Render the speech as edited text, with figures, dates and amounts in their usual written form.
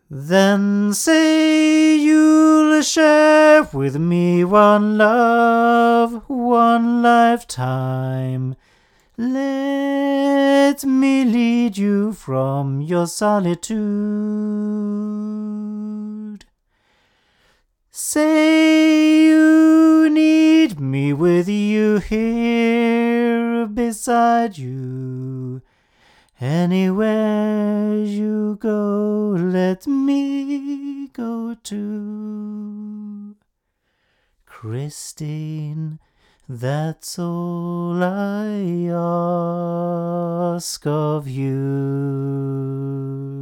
Then say you'll share with me one love, one lifetime. Let me lead you from your solitude. Say you need me with you here beside you. Anywhere you go, let me go too. Christine, that's all I ask of you.